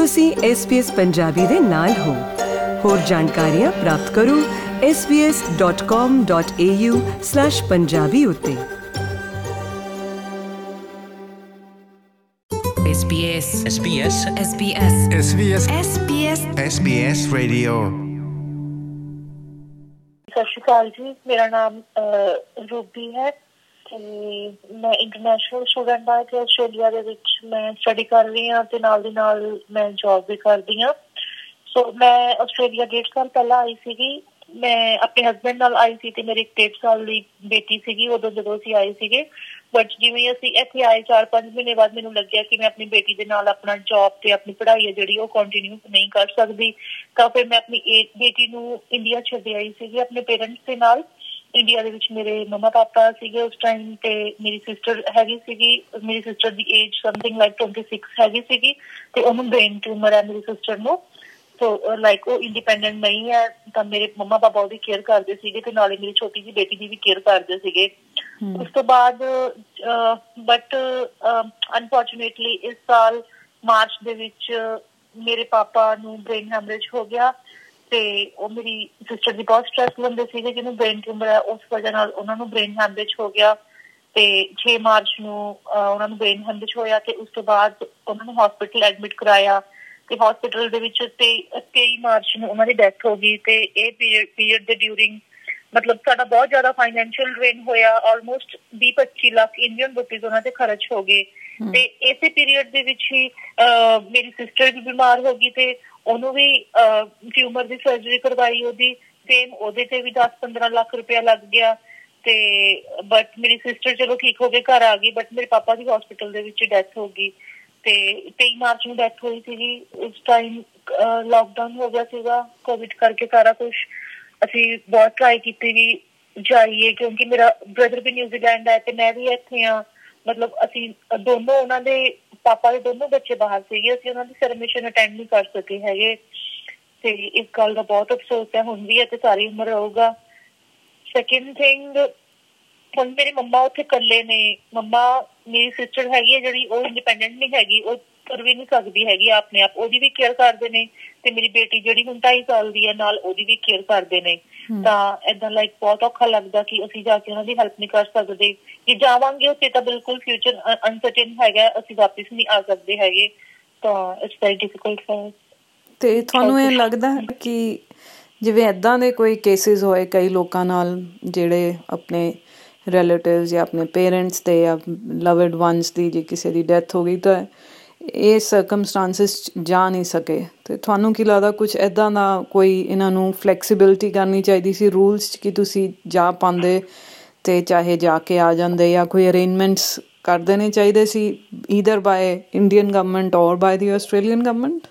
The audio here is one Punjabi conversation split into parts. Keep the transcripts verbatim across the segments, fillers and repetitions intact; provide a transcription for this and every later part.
ਤੁਸੀਂ ਐਸ ਬੀ ਐਸ ਪੰਜਾਬੀ ਦੇ ਨਾਲ ਹੋ। ਹੋਰ ਜਾਣਕਾਰੀਆਂ ਪ੍ਰਾਪਤ ਕਰੋ S B S dot com dot A U slash Punjabi ਉੱਤੇ। S B S S B S S B S S B S S B S S B S Radio। ਸਤਿ ਸ਼੍ਰੀ ਅਕਾਲ ਜੀ, ਮੇਰਾ ਨਾਮ ਰੂਬੀ ਹੈ ਤੇ ਮੈਂ ਇੰਟਰਨੈਸ਼ਨਲ ਸਟੂਡੈਂਟ ਹਾਂ ਤੇ ਆਸਟ੍ਰੇਲੀਆ ਦੇ ਵਿੱਚ ਮੈਂ ਸਟੱਡੀ ਕਰ ਰਹੀ ਹਾਂ ਤੇ ਨਾਲ ਦੀ ਨਾਲ ਮੈਂ ਜੋਬ ਵੀ ਕਰਦੀ ਹਾਂ। ਸੋ ਮੈਂ ਆਸਟ੍ਰੇਲੀਆ ਡੇਢ ਸਾਲ ਪਹਿਲਾਂ ਆਈ ਸੀਗੀ। ਮੈਂ ਆਪਣੇ ਹਸਬੈਂਡ ਨਾਲ ਆਈ ਸੀ ਤੇ ਮੇਰੀ ਇੱਕ ਡੇਢ ਸਾਲ ਦੀ ਬੇਟੀ ਸੀਗੀ ਉਦੋਂ ਜਦੋਂ ਅਸੀਂ ਆਏ ਸੀਗੇ। ਬਟ ਜਿਵੇਂ ਅਸੀਂ ਇੱਥੇ ਆਏ ਚਾਰ ਪੰਜ ਮਹੀਨੇ ਬਾਅਦ ਮੈਨੂੰ ਲੱਗਿਆ ਕਿ ਮੈਂ ਆਪਣੀ ਬੇਟੀ ਦੇ ਨਾਲ ਆਪਣਾ ਜੋਬ ਤੇ ਆਪਣੀ ਪੜ੍ਹਾਈ ਹੈ ਜਿਹੜੀ ਉਹ ਕੰਟੀਨਿਊ ਨਹੀਂ ਕਰ ਸਕਦੀ, ਤਾਂ ਫਿਰ ਮੈਂ ਆਪਣੀ ਬੇਟੀ ਨੂੰ ਇੰਡੀਆ ਛੱਡ ਆਈ ਸੀਗੀ ਆਪਣੇ ਪੇਰੈਂਟਸ ਦੇ ਨਾਲ। ਇੰਡੀਆ ਦੇ ਵਿੱਚ ਮੇਰੇ ਮੰਮਾ ਪਾਪਾ ਸੀਗੇ ਉਸ ਟਾਈਮ ਤੇ ਮੇਰੀ ਸਿਸਟਰ ਹੈਗੀ ਸੀਗੀ। ਮੇਰੀ ਸਿਸਟਰ ਦੀ age something like twenty six ਹੈਗੀ ਸੀਗੀ ਤੇ ਉਹਨੂੰ ਬ੍ਰੇਨ ਟਿਊਮਰ ਹੈ ਮੇਰੀ ਸਿਸਟਰ ਨੂੰ। ਸੋ ਲਾਈਕ ਉਹ ਇੰਡੀਪੈਂਡੈਂਟ ਨਹੀਂ ਹੈ ਤਾਂ ਮੇਰੇ ਮੰਮਾ ਪਾਪਾ ਉਹਦੀ ਕੇਅਰ ਕਰਦੇ ਸੀਗੇ ਤੇ ਨਾਲੇ ਮੇਰੀ ਛੋਟੀ ਜਿਹੀ ਬੇਟੀ ਦੀ ਵੀ ਕੇਅਰ ਕਰਦੇ ਸੀਗੇ। ਉਸ ਤੋਂ ਬਾਅਦ ਬਟ ਅਨਫੋਰਚੂਨੇਟਲੀ ਇਸ ਸਾਲ ਮਾਰਚ ਦੇ ਵਿੱਚ ਮੇਰੇ ਪਾਪਾ ਨੂੰ ਬ੍ਰੇਨ ਹੈਮਰੇਜ ਹੋ ਗਿਆ ਤੇ ਉਹ ਮੇਰੀ ਸਿਸਟਰ ਦੀ ਬਹੁਤ ਸਟ੍ਰੈਸ ਲੈਂਦੇ ਸੀਗੇ ਜਿਹਨੂੰ ਬ੍ਰੇਨ ਟਿਊਮਰ ਹੈ। ਉਸ ਵਜ੍ਹਾ ਨਾਲ ਉਹਨਾਂ ਨੂੰ ਬ੍ਰੇਨ ਹੈਮਰੇਜ ਹੋ ਗਿਆ ਤੇ ਛੇ ਮਾਰਚ ਨੂੰ ਉਹਨਾਂ ਨੂੰ ਬ੍ਰੇਨ ਹੈਮਰੇਜ ਹੋਇਆ ਤੇ ਉਸ ਤੋਂ ਬਾਅਦ ਉਹਨਾਂ ਨੂੰ ਹੋਸਪਿਟਲ ਐਡਮਿਟ ਕਰਾਇਆ ਤੇ ਹੋਸਪਿਟਲ ਦੇ ਵਿੱਚ ਤੇ ਤੇਈ ਮਾਰਚ ਨੂੰ ਉਹਨਾਂ ਦੀ ਡੈਥ ਹੋ ਗਈ। ਤੇ ਇਹ ਪੀਰੀਅਡ ਦੇ ਡਿਊਰਿੰਗ ਮਤਲਬ ਸਾਡਾ ਬਹੁਤ ਜ਼ਿਆਦਾ ਫਾਈਨੈਂਸ਼ੀਅਲ ਡਰੇਨ ਹੋਇਆ। ਆਲਮੋਸਟ ਵੀਹ ਪੱਚੀ ਲੱਖ ਇੰਡੀਅਨ ਰੁਪੀਜ਼ ਉਹਨਾਂ ਤੇ ਖਰਚ ਹੋ ਗਏ। ਤੇ ਇਸੇ ਪੀਰੀਅਡ ਦੇ ਵਿੱਚ ਹੀ ਮੇਰੀ ਸਿਸਟਰ ਵੀ ਬਿਮਾਰ ਹੋ ਗਈ ਤੇ ਉਹਨੂੰ ਵੀ ਟਿਊਮਰ ਦੀ ਸਰਜਰੀ ਕਰਵਾਈ ਉਹਦੀ। ਸੇਮ ਉਹਦੇ ਤੇ ਵੀ ਦਸ ਪੰਦਰਾਂ ਲੱਖ ਰੁਪਇਆ ਲੱਗ ਗਿਆ ਤੇ ਬਟ ਮੇਰੀ ਸਿਸਟਰ ਚਲੋ ਠੀਕ ਹੋ ਕੇ ਘਰ ਆ ਗਈ। ਬਟ ਮੇਰੇ ਪਾਪਾ ਦੀ ਹੋਸਪਿਟਲ ਦੇ ਵਿੱਚ ਡੈਥ ਹੋ ਗਈ ਤੇ ਤੇਈ ਮਾਰਚ ਨੂੰ ਡੈਥ ਹੋਈ ਸੀਗੀ। ਉਸ ਟਾਈਮ ਲੋਕਡਾਊਨ ਹੋ ਗਿਆ ਸੀਗਾ ਕੋਵਿਡ ਕਰਕੇ ਸਾਰਾ ਕੁਛ। ਅਸੀਂ ਬਹੁਤ ਟਰਾਈ ਕੀਤੀ ਵੀ ਜਾਈਏ ਕਿਉਂਕਿ ਮੇਰਾ ਬ੍ਰਦਰ ਵੀ ਨਿਊਜ਼ੀਲੈਂਡ ਹੈ ਤੇ ਮੈਂ ਵੀ ਇੱਥੇ ਹਾਂ। ਮਤਲਬ ਅਸੀਂ ਦੋਨੋਂ ਉਹਨਾਂ ਦੇ ਪਾਪਾ ਦੇ ਦੋਨੋਂ ਬੱਚੇ ਬਾਹਰ ਸੀਗੇ। ਅਸੀਂ ਉਹਨਾਂ ਦੀ ਸੈਲੀਬ੍ਰੇਸ਼ਨ ਅਟੈਂਡ ਨਹੀਂ ਕਰ ਸਕੇ ਹੈਗੇ ਤੇ ਇਸ ਗੱਲ ਦਾ ਬਹੁਤ ਅਫਸੋਸ ਹੈ ਹੁਣ ਵੀ ਹੈ ਤੇ ਸਾਰੀ ਉਮਰ ਰਹੂਗਾ। ਸੈਕਿੰਡ ਥਿੰਗ, ਹੁਣ ਮੇਰੇ ਮੰਮਾ ਉੱਥੇ ਇਕੱਲੇ ਨੇ। ਮੰਮਾ ਮੇਰੀ ਸਿਸਟਰ ਹੈਗੀ ਹੈ ਜਿਹੜੀ ਉਹ ਇੰਡੀਪੈਂਡੈਂਟ ਨਹੀਂ ਹੈਗੀ, ਉਹ ਤੁਰ ਵੀ ਨਹੀਂ ਸਕਦੀ ਹੈਗੀ ਆਪਣੇ ਆਪ, ਉਹਦੀ ਵੀ ਕੇਅਰ ਕਰਦੇ ਨੇ ਤੇ ਮੇਰੀ ਬੇਟੀ ਜਿਹੜੀ ਹੁਣ ਢਾਈ ਸਾਲ ਦੀ ਹੈ ਨਾਲ ਉਹਦੀ ਵੀ ਕੇਅਰ ਕਰਦੇ ਨੇ। ਤਾਂ ਏਦਾਂ ਲਾਈਕ ਬਹੁਤ ਔਖਾ ਲੱਗਦਾ ਕਿ ਅਸੀਂ ਜਾ ਕੇ ਉਹਨਾਂ ਦੀ ਹੈਲਪ ਨਹੀਂ ਕਰ ਸਕਦੇ। ਜੇ ਜਾਵਾਂਗੇ ਉੱਥੇ ਤਾਂ ਬਿਲਕੁਲ ਫਿਊਚਰ ਅਨਸਰਟੇਨ ਹੈਗਾ, ਅਸੀਂ ਵਾਪਿਸ ਨਹੀਂ ਆ ਸਕਦੇ ਹੈਗੇ। ਤਾਂ it's very difficult for us. ਤੇ ਤੁਹਾਨੂੰ ਇਹ ਲੱਗਦਾ ਹੈ ਕਿ ਜਿਵੇਂ ਇੱਦਾਂ ਦੇ ਕੋਈ ਕੇਸਿਸ ਹੋਏ ਕਈ ਲੋਕਾਂ ਨਾਲ ਜਿਹੜੇ ਆਪਣੇ ਰਿਲੇਟਿਵਸ ਜਾਂ ਆਪਣੇ ਪੇਰੈਂਟਸ ਦੇ ਜਾਂ ਲਵਡ ਵਨਸ ਦੀ ਜੇ ਕਿਸੇ ਦੀ ਡੈਥ ਹੋ ਗਈ ਤਾਂ ਇਹ ਸਰਕਮਸਟਾਂਸਿਸ 'ਚ ਜਾ ਨਹੀਂ ਸਕੇ ਅਤੇ ਤੁਹਾਨੂੰ ਕੀ ਲੱਗਦਾ ਕੁਛ ਇੱਦਾਂ ਦਾ ਕੋਈ ਇਹਨਾਂ ਨੂੰ ਫਲੈਕਸੀਬਿਲਿਟੀ ਕਰਨੀ ਚਾਹੀਦੀ ਸੀ ਰੂਲਸ 'ਚ ਕਿ ਤੁਸੀਂ ਜਾ ਪਾਉਂਦੇ ਅਤੇ ਚਾਹੇ ਜਾ ਕੇ ਆ ਜਾਂਦੇ ਜਾਂ ਕੋਈ ਅਰੇਂਜਮੈਂਟਸ ਕਰ ਦੇਣੇ ਚਾਹੀਦੇ ਸੀ either by Indian government or by the Australian government?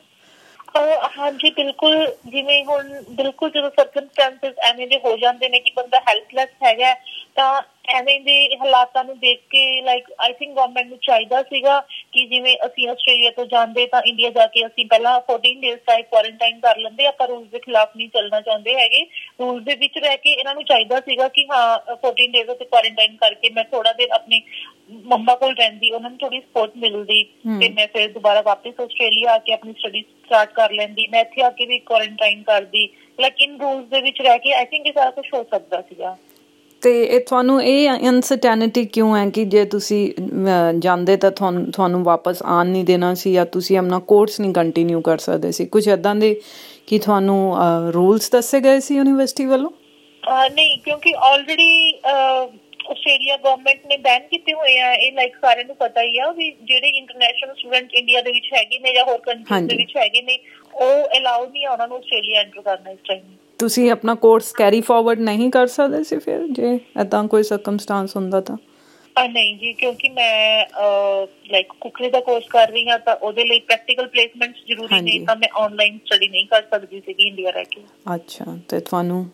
ਹਾਂਜੀ ਬਿਲਕੁਲ। ਜਿਵੇਂ ਹੁਣ ਬਿਲਕੁਲ ਜਦੋਂ ਸਰਕਮਸਟੈਂਸਿਸ ਐਵੇਂ ਦੇ ਹੋ ਜਾਂਦੇ ਨੇ ਕਿ ਬੰਦਾ ਹੈਲਪਲੈਸ ਹੈਗਾ ਤਾਂ ਐਵੇਂ ਦੇ ਹਾਲਾਤਾਂ ਨੂੰ ਦੇਖ ਕੇ ਲਾਈਕ ਆਈ ਥਿੰਕ ਗਵਰਨਮੈਂਟ ਨੂੰ ਚਾਹੀਦਾ ਸੀਗਾ ਕਿ ਜਿਵੇਂ ਅਸੀਂ ਆਸਟ੍ਰੇਲੀਆ ਤੋਂ ਜਾਂਦੇ ਤਾਂ ਇੰਡੀਆ ਜਾ ਕੇ ਅਸੀਂ ਪਹਿਲਾਂ ਫੋਰਟੀਨ ਡੇਜ਼ ਟਾਈਪ ਕੁਆਰੰਟਾਈਨ ਕਰ ਲੈਂਦੇ। ਆਪਾਂ ਰੂਲਸ ਦੇ ਖਿਲਾਫ ਨਹੀਂ ਚੱਲਣਾ ਚਾਹੁੰਦੇ ਹੈਗੇ। ਰੂਲਸ ਦੇ ਵਿੱਚ ਰਹਿ ਕੇ ਇਹਨਾਂ ਨੂੰ ਚਾਹੀਦਾ ਸੀਗਾ ਕਿ ਹਾਂ ਫੋਰਟੀਨ ਡੇਜ਼ ਉੱਤੇ ਕੁਆਰੰਟਾਈਨ ਕਰਕੇ ਮੈਂ ਥੋੜਾ ਦੇਰ ਆਪਣੇ ਮੰਮਾ ਕੋਲ ਰਹਿੰਦੀ, ਉਹਨਾਂ ਨੂੰ ਥੋੜੀ ਸਪੋਰਟ ਮਿਲਦੀ ਤੇ ਮੈਂ ਫਿਰ ਦੁਬਾਰਾ ਵਾਪਿਸ ਆਸਟ੍ਰੇਲੀਆ ਆ ਕੇ ਆਪਣੀ ਸਟੱਡੀ ਸਟਾਰਟ ਕਰ ਲੈਂਦੀ। ਮੈਂ ਇੱਥੇ ਆ ਕੇ ਵੀ ਕੁਆਰੰਟਾਈਨ ਕਰਦੀ ਲੇਕਿਨ ਰੂਲਸ ਦੇ ਵਿੱਚ ਰਹਿ ਕੇ ਆਈ ਥਿੰਕ ਇਹ ਸਾਰਾ ਕੁਛ ਹੋ ਸਕਦਾ ਸੀਗਾ। ਅਤੇ ਇਹ ਤੁਹਾਨੂੰ ਇਹ ਅਨਸਰਟੈਨਿਟੀ ਕਿਉਂ ਹੈ ਕਿ ਜੇ ਤੁਸੀਂ ਜਾਂਦੇ ਤਾਂ ਤੁਹਾਨੂੰ ਤੁਹਾਨੂੰ ਵਾਪਸ ਆਉਣ ਨਹੀਂ ਦੇਣਾ ਸੀ ਜਾਂ ਤੁਸੀਂ ਆਪਣਾ ਕੋਰਸ ਨਹੀਂ ਕੰਟੀਨਿਊ ਕਰ ਸਕਦੇ ਸੀ? ਕੁਛ ਇੱਦਾਂ ਦੇ ਕੀ ਤੁਹਾਨੂੰ ਰੂਲਸ ਦੱਸੇ ਗਏ ਸੀ ਯੂਨੀਵਰਸਿਟੀ ਵੱਲੋਂ? ਨਹੀਂ, ਕਿਉਂਕਿ ਆਲਰੇਡੀ ਆਸਟ੍ਰੇਲੀਆ ਗਵਰਨਮੈਂਟ ਨੇ ਬੈਨ ਕੀਤੇ ਹੋਏ ਆ ਇਹ। ਲਾਈਕ ਸਾਰਿਆਂ ਨੂੰ ਪਤਾ ਹੀ ਆ ਵੀ ਜਿਹੜੇ ਇੰਟਰਨੈਸ਼ਨਲ ਸਟੂਡੈਂਟ ਇੰਡੀਆ ਦੇ ਵਿੱਚ ਹੈਗੇ ਨੇ ਜਾਂ ਹੋਰ ਕੰਟਰੀਜ਼ ਦੇ ਵਿੱਚ ਹੈਗੇ ਨੇ ਉਹ ਅਲਾਉਡ ਨਹੀਂ ਆ ਉਹਨਾਂ ਨੂੰ ਆਸਟ੍ਰੇਲੀਆ ਐਂਟਰ ਕਰਨਾ ਇਸ ਟਾਈਮ। ਤੁਸੀਂ ਆਪਣਾ ਕੋਰਸ ਕੈਰੀ ਫਾਰਵਰਡ ਨਹੀਂ ਕਰ ਸਕਦੇ ਸੀ ਫਿਰ ਜੇ ਇੱਦਾਂ ਕੋਈ ਸਰਕਮਸਟਾਂਸ ਹੁੰਦਾ ਤਾਂ? ਨਹੀਂ ਜੀ, ਕਿਉਂਕਿ ਮੈਂ ਲਾਈਕ ਕੁਕਰੀ ਦਾ ਕੋਰਸ ਕਰ ਰਹੀ ਹਾਂ ਤਾਂ ਉਹਦੇ ਲਈ ਪ੍ਰੈਕਟੀਕਲ ਪਲੇਸਮੈਂਟਸ ਜ਼ਰੂਰੀ ਨੇ ਤਾਂ ਮੈਂ ਆਨਲਾਈਨ ਸਟੱਡੀ ਨਹੀਂ ਕਰ ਸਕਦੀ ਸੀਗੀ ਇੰਡੀਆ ਰਹਿ ਕੇ। ਅੱਛਾ, ਅਤੇ ਤੁਹਾਨੂੰ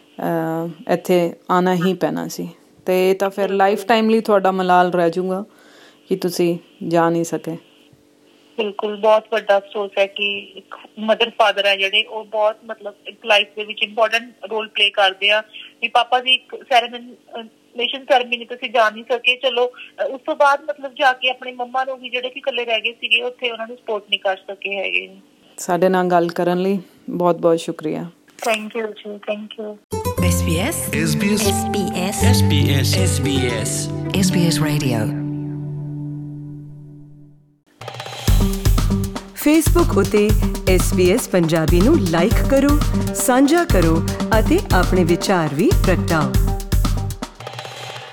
ਇੱਥੇ ਆਉਣਾ ਹੀ ਪੈਣਾ ਸੀ ਅਤੇ ਤਾਂ ਫਿਰ ਲਾਈਫ ਟਾਈਮ ਲਈ ਤੁਹਾਡਾ ਮਲਾਲ ਰਹਿ ਜਾਊਗਾ ਕਿ ਤੁਸੀਂ ਜਾ ਨਹੀਂ ਸਕੇ। ਬਿਲਕੁਲ, ਬਹੁਤ ਵੱਡਾ ਅਫਸੋਸ ਹੈ ਕਿ ਇੱਕ ਮਦਰ ਫਾਦਰ ਹੈ ਜਿਹੜੇ ਉਹ ਬਹੁਤ ਮਤਲਬ ਇੱਕ ਲਾਈਫ ਦੇ ਵਿੱਚ ਇੰਪੋਰਟੈਂਟ ਰੋਲ ਪਲੇ ਕਰਦੇ ਆ। ਵੀ ਪਾਪਾ ਦੀ ਇੱਕ ਸੈਰੇਮਨੀ ਐਡਮਿਸ਼ਨ ਸੈਰੇਮਨੀ ਤੇ ਅਸੀਂ ਜਾ ਨਹੀਂ ਸਕੇ। ਚਲੋ ਉਸ ਤੋਂ ਬਾਅਦ ਮਤਲਬ ਜਾ ਕੇ ਆਪਣੀ ਮੰਮਾ ਨੂੰ ਵੀ ਜਿਹੜੇ ਕਿ ਇਕੱਲੇ ਰਹਿ ਗਏ ਸੀਗੇ ਉੱਥੇ ਉਹਨਾਂ ਨੂੰ ਸਪੋਰਟ ਨਹੀਂ ਕਰ ਸਕੇ ਹੈਗੇ। ਸਾਡੇ ਨਾਲ ਗੱਲ ਕਰਨ ਲਈ ਬਹੁਤ ਬਹੁਤ ਸ਼ੁਕਰੀਆ। ਥੈਂਕ ਯੂ ਜੀ, thank you. S B S S B S S B S S B S S B S S B S Radio। Facebook ਉਤੇ S B S ਪੰਜਾਬੀ ਨੂੰ ਲਾਈਕ ਕਰੋ, ਸਾਂਝਾ ਕਰੋ ਅਤੇ ਆਪਣੇ ਵਿਚਾਰ ਵੀ ਪ੍ਰਗਟਾਓ।